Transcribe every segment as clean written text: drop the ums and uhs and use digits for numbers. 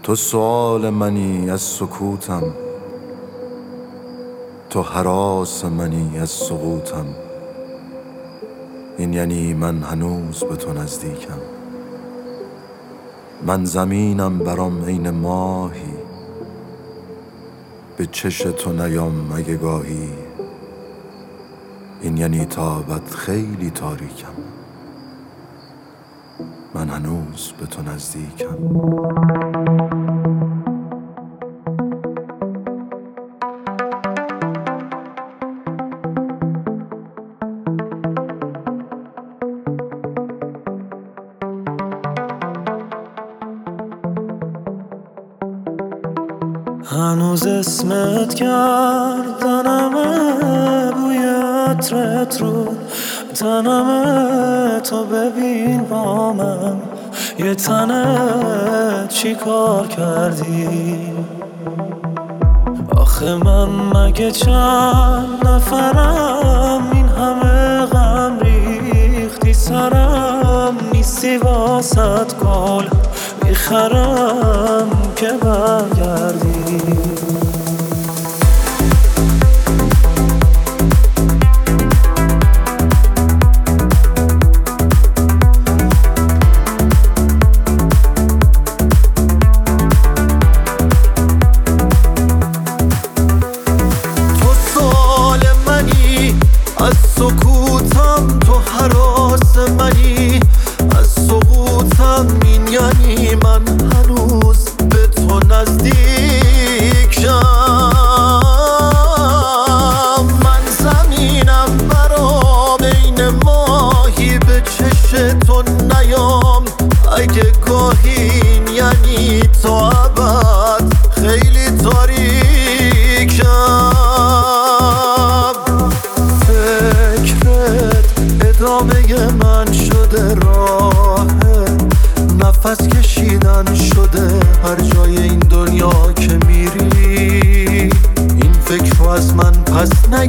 تو سؤال منی از سکوتم، تو هراس منی از سقوطم. این یعنی من هنوز به تو نزدیکم. من زمینم برام عین ماهی، به چش تو نیام اگه گاهی. این یعنی تابت خیلی تاریکم، من هنوز به تو نزدیکم. هنوز اسمت گردنمه، بوی عطرت رو تنمه. تو ببین با من یه تنه چی کار کردی؟ آخه من مگه چند نفرم، این همه غم ریختی سرم. نیستی واسط گل میخرم که برگردی. تو سؤال منی از سکوتم، تو هراس منی از سقوطم. این یعنی من هنوز به تو نزدیکم. من زمینم برام عین ماهی، به چش تو نیام اگه گاهی. این یعنی تا ابد خیلی تاریکم. فکرت ادامه من شده، راه نفس کشیدن شده هر جای این دنیا که میری. این فکر رو از من پس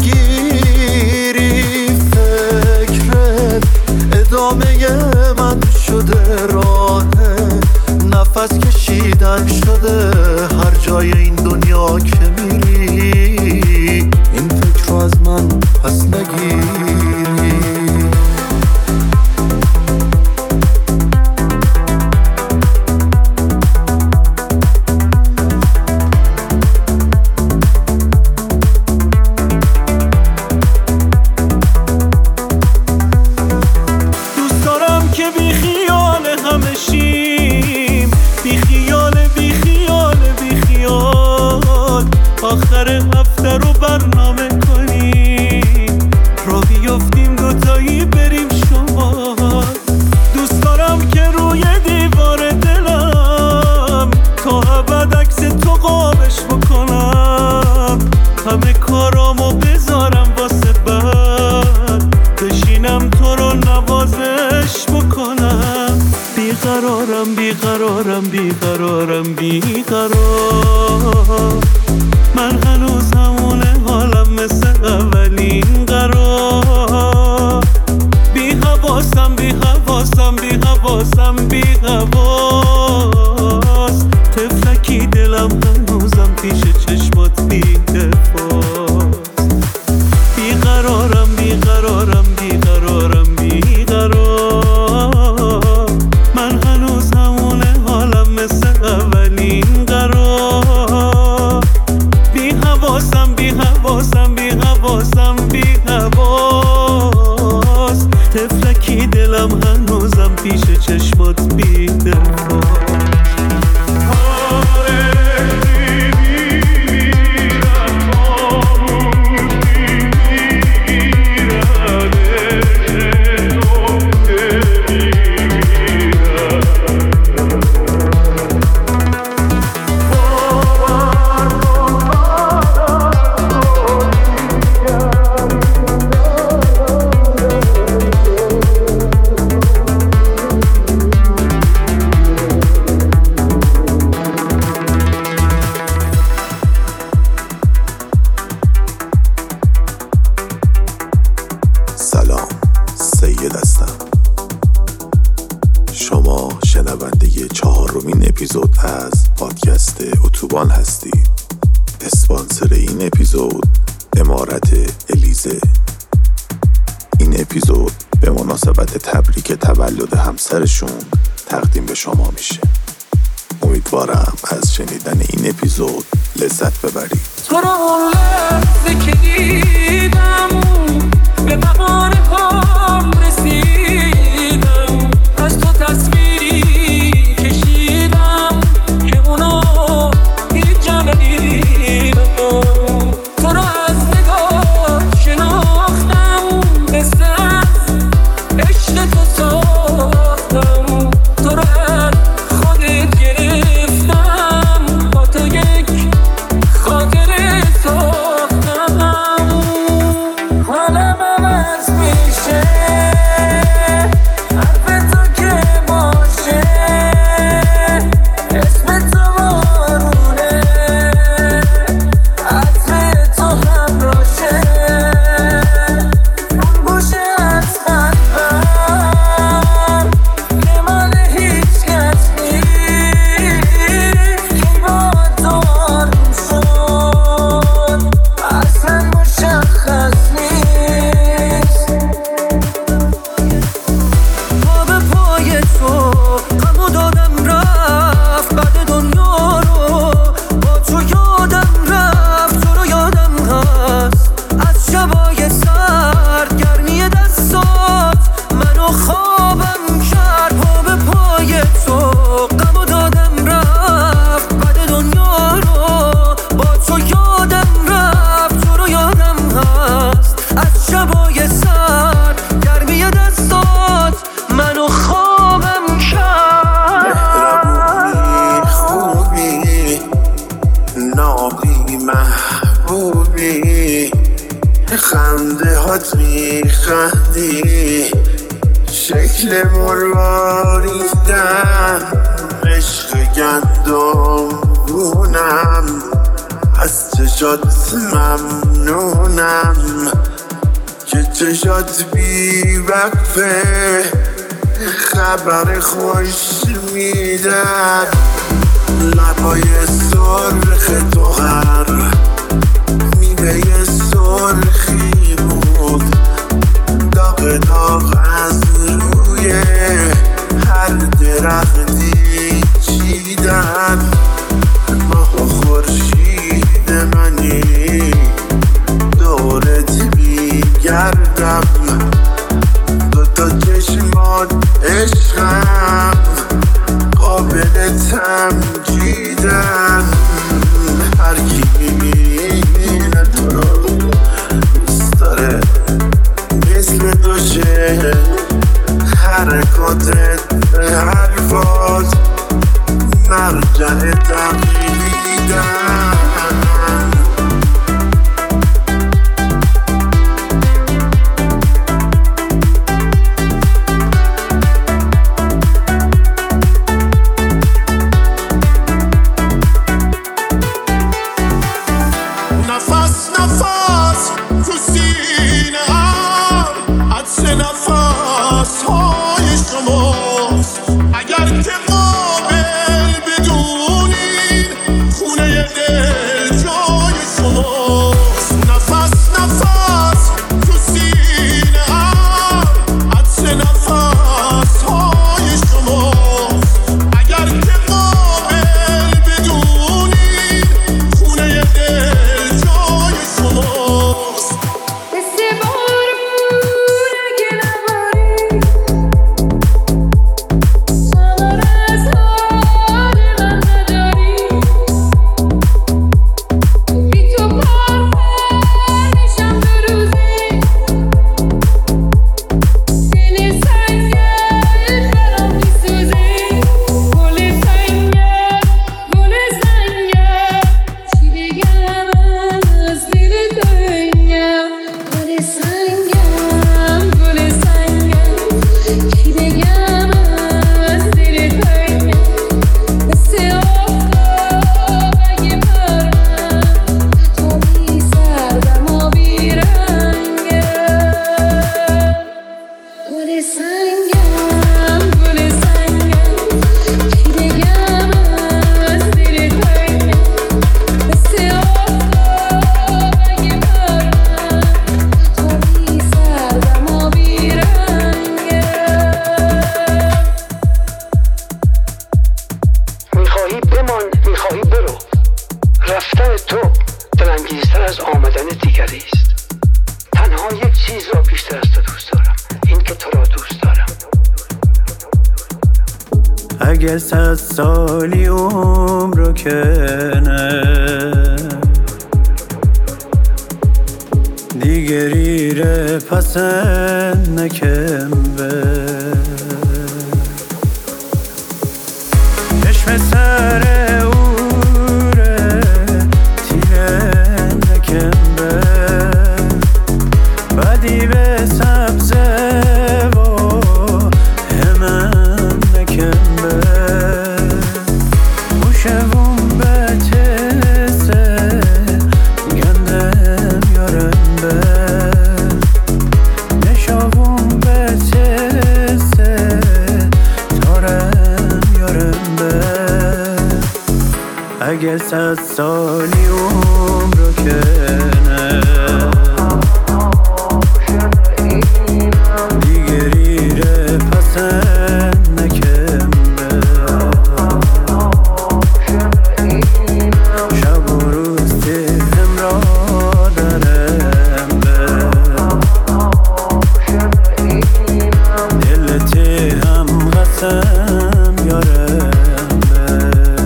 نگیری. فکرت ادامه من شده، راه نفس کشیدن شده هر جای این دنیا که میری. این فکر رو از من پس نگیری. آخر هفته رو برنامه کنیم، را بیافتیم دوتایی بریم شما. دوست دارم که روی دیوار دلم تا ابد عکس تو قابش بکنم. همه کارامو بذارم واسه بعد، بشینم تو رو نوازش بکنم. بیقرارم بیقرارم بیقرارم بیقرار. من هنوز همونه حالم مثل اولین قرار. بی حواسم بی حواسم بی حواسم بی حواس. طفلکی دلم هنوزم پیش چشمات بی دفاست. بیقرارم بیقرارم بیقرارم بیقرار. من هنوز همونه حالم مثل اولین قرار. بی حواسم بی حواسم بی حواسم بی حواس. طفلکی دلم هنوزم پیش چشمات بی دفاع. سلام، سید هستم. شما شنونده شنونده 4مین اپیزود از پادکست اتوبان هستید. اسپانسر این اپیزود امارت الیزه. این اپیزود به مناسبت تبریک تولد همسرشون تقدیم به شما میشه. امیدوارم از شنیدن این اپیزود لذت ببرید. تو رو لحظه که دیدم به مقام پام رسیدم، از تو تصویری کشیدم که اونو هیچ جا ندیدم. تو رو از نگاه شناختم، قصه از عشق تو ساختم. تو رو از خودت گرفتم، با تو یک خاطره ساختم. حالم عوض میشه، حرف تو که باشه، اسم تو بارونه، عطر تو همراشه. اون گوشه از قلبم که مال هیچ کس نیست، که با تو آروم شد اصلا مشخص نیست. پا به پای تو غمو دادم رفت، بعد دنیا رو با تو یادم رفت. تو رو یادم هست از شبای سرد، گرمی دستات منو خوابم کرد. پا به پای تو غمو دادم رفت، بعد دنیا رو با تو یادم رفت. تو رو یادم هست از شبای سرد، گرمی دستات منو خوابم کرد. خوبی نابی محبوبی، خنده هات میخندی، شکل مرواریدن، عشق گندم بونم، از چشات ممنونم که چشات بی وقفه خبر خوش میدن. لبای سرخ تو هر میوه سرخی بود، داغ داغ از روی هر درختی چیدن. ماه و خورشید منی دورت میگردم، دوتا چشمات عشقم قابل تمجیدن. هر کی میبینه تو رو دوست داره مثل تو شه، حرکاتت حرفات مرجع تقلیدن. اگر 100 سالی عمرو کنه دیگری پسند نکن به چشم سر اوره تیره نکن به بدی به سبزه و همن نکن به خوشم به تسه گندم یارم به نشاوم به تسه تارم یارم به اگر 100 سالی عمرو کنه دیگری ره پسند نکن به شب و روز تهم را دارم به دل تهم قسم یارم به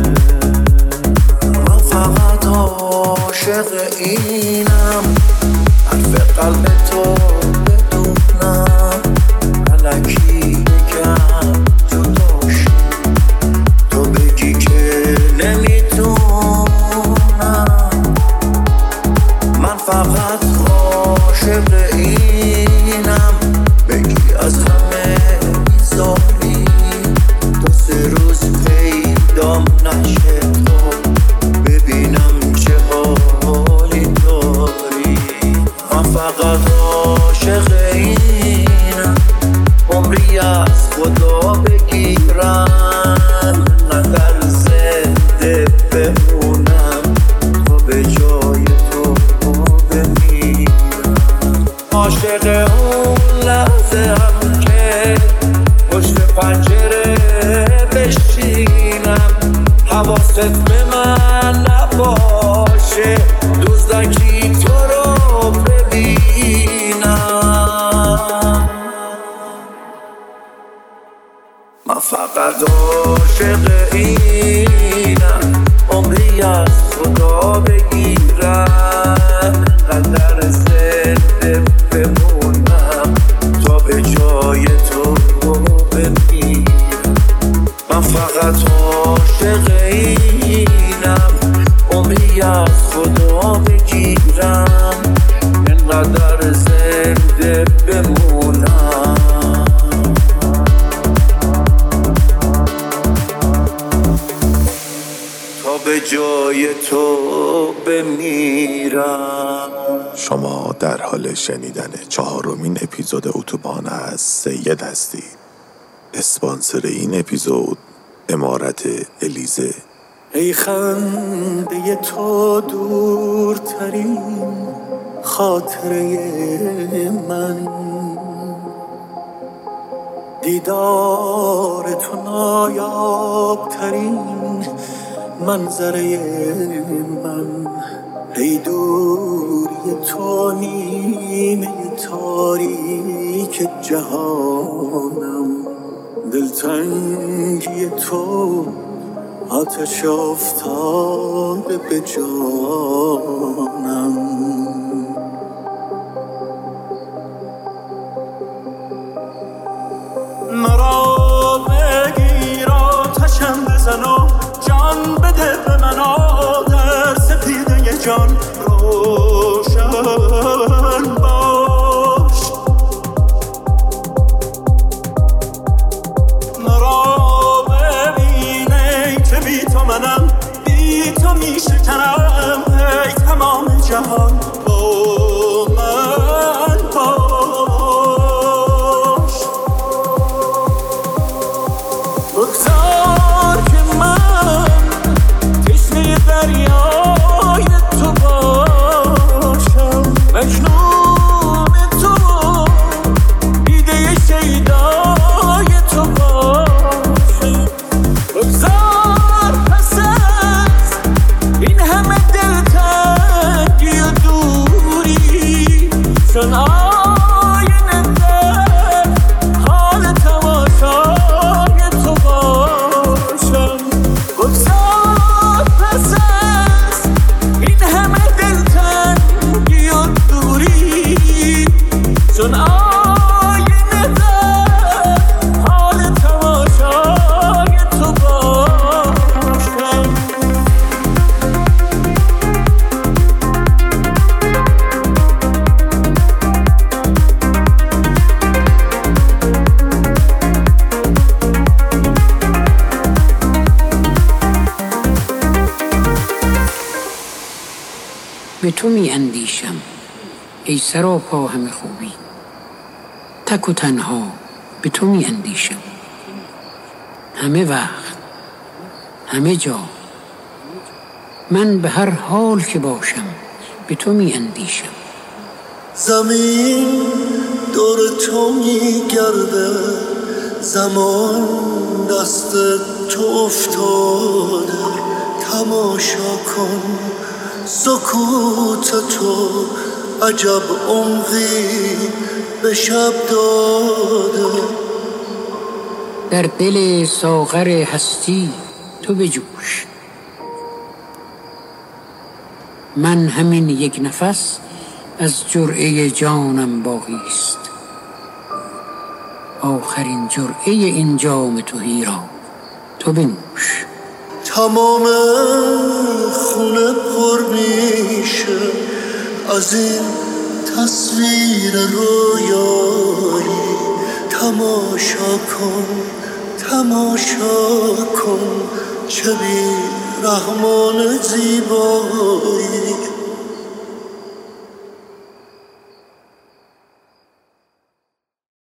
من فقط عاشق اینم حرف قلب تو بدونم الکی بگم جداشی تو بگی که نمیتونم من فقط عاشق اینم بگی از همه بیزاری 2-3 روز پیدام نشه تو ببینم چه حالی داری من فقط عاشق اینم عمری از خدا بگیرم نظر زنده بمونم تا به جای تو بمیرم عاشق اون لحظه هم که پشت پنجره بشینم حواست به من نباشه دزدکی تو رو ببینم من فقط عاشق اینم عمری از خدا بگیرم قدر زنده بمونم تا به جای تو بمیرم من فقط عاشق اینم عمری از خدا بگیرم اینقدر زنده بمونم تا به جای تو بمیرم. شما در حال شنیدن 4مین اپیزود اتوبان از سید هستید. اسپانسر این اپیزود امارت الیزه. ای خنده تو دورترین خاطره من دیدار تو نایابترین منظره من ای دوری تو نیمه تاریک جهانم دلتنگی تو آتش افتاده به جانم مرا بگیر آتشم بزن و جان بده به من در سپیده جان روشن باش مرا ببینه که بی تو منم بی تو می شکنم ای تمام جهان با من باش بگذار که من تشنه دریای تو باشم مجنون تو دیده شیدای تو باشم بگذار پس از این همه دلتنگی و دوری چون آینه در حال تماشای تو باشم به تو می اندیشم ای سراپا همه خوبی. تک و تنها به تو می اندیشم، همه وقت همه جا. من به هر حال که باشم به تو می اندیشم. زمین دور تو می گرده، زمان دست تو افتاده. تماشا کن سکوت تو، عجب عمقی به شب داده. در دل ساغر هستی تو بجوش، من همین یک نفس از جرعه جانم باقیست. آخرین جرعه این جام تهی را تو بنوش. تمام خونه پر میشه از این تصویر رویایی. تماشا کن تماشا کن چه بی رحمان زیبایی.